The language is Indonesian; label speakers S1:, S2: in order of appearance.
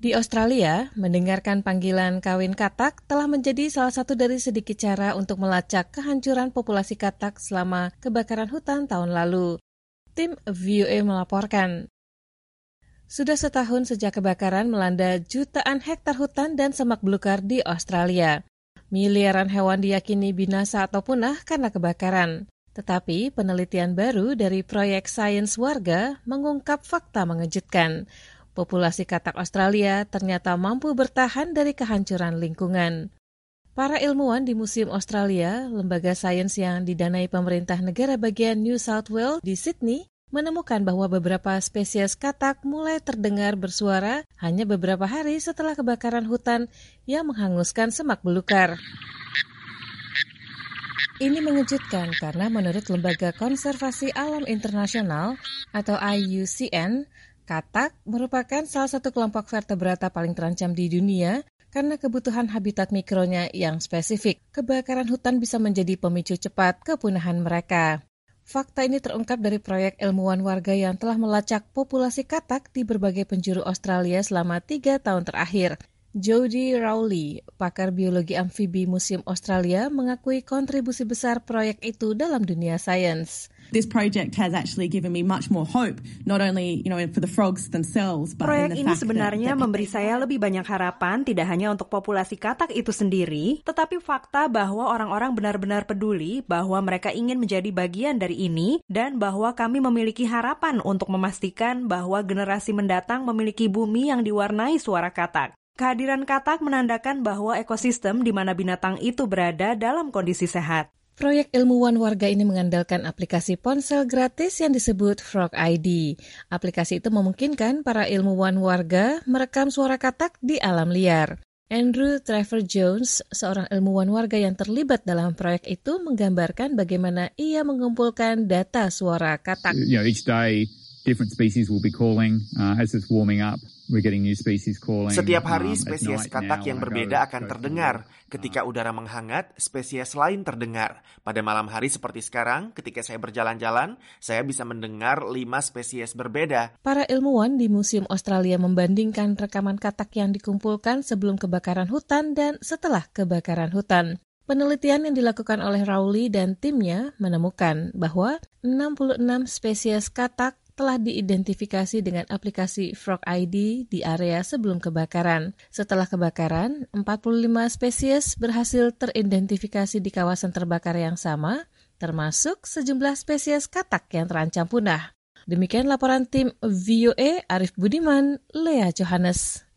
S1: Di Australia, mendengarkan panggilan kawin katak telah menjadi salah satu dari sedikit cara untuk melacak kehancuran populasi katak selama kebakaran hutan tahun lalu. Tim VOA melaporkan. Sudah setahun sejak kebakaran melanda jutaan hektar hutan dan semak belukar di Australia. Miliaran hewan diyakini binasa atau punah karena kebakaran. Tetapi penelitian baru dari proyek sains warga mengungkap fakta mengejutkan. Populasi katak Australia ternyata mampu bertahan dari kehancuran lingkungan. Para ilmuwan di Museum Australia, lembaga sains yang didanai pemerintah negara bagian New South Wales di Sydney, menemukan bahwa beberapa spesies katak mulai terdengar bersuara hanya beberapa hari setelah kebakaran hutan yang menghanguskan semak belukar. Ini mengejutkan karena menurut Lembaga Konservasi Alam Internasional atau IUCN, katak merupakan salah satu kelompok vertebrata paling terancam di dunia karena kebutuhan habitat mikronya yang spesifik. Kebakaran hutan bisa menjadi pemicu cepat kepunahan mereka. Fakta ini terungkap dari proyek ilmuwan warga yang telah melacak populasi katak di berbagai penjuru Australia selama 3 tahun terakhir. Jody Rowley, pakar biologi amfibi Museum Australia, mengakui kontribusi besar proyek itu dalam dunia sains.
S2: This project has actually given me much more hope, not only, for the frogs themselves, but
S3: Proyek
S2: in the
S3: ini
S2: fact
S3: sebenarnya memberi saya lebih banyak harapan, tidak hanya untuk populasi katak itu sendiri, tetapi fakta bahwa orang-orang benar-benar peduli, bahwa mereka ingin menjadi bagian dari ini, dan bahwa kami memiliki harapan untuk memastikan bahwa generasi mendatang memiliki bumi yang diwarnai suara katak. Kehadiran katak menandakan bahwa ekosistem di mana binatang itu berada dalam kondisi sehat.
S1: Proyek ilmuwan warga ini mengandalkan aplikasi ponsel gratis yang disebut Frog ID. Aplikasi itu memungkinkan para ilmuwan warga merekam suara katak di alam liar. Andrew Trevor Jones, seorang ilmuwan warga yang terlibat dalam proyek itu, menggambarkan bagaimana ia mengumpulkan data suara katak.
S4: Each day, different species will be calling as it's warming up. We're getting new species calling.
S5: Setiap hari spesies katak yang berbeda akan terdengar. Ketika udara menghangat, spesies lain terdengar. Pada malam hari seperti sekarang, ketika saya berjalan-jalan, saya bisa mendengar 5 spesies berbeda.
S1: Para ilmuwan di Museum Australia membandingkan rekaman katak yang dikumpulkan sebelum kebakaran hutan dan setelah kebakaran hutan. Penelitian yang dilakukan oleh Rowley dan timnya menemukan bahwa 66 spesies katak telah diidentifikasi dengan aplikasi Frog ID di area sebelum kebakaran. Setelah kebakaran, 45 spesies berhasil teridentifikasi di kawasan terbakar yang sama, termasuk sejumlah spesies katak yang terancam punah. Demikian laporan tim VOA, Arif Budiman, Lea Johannes.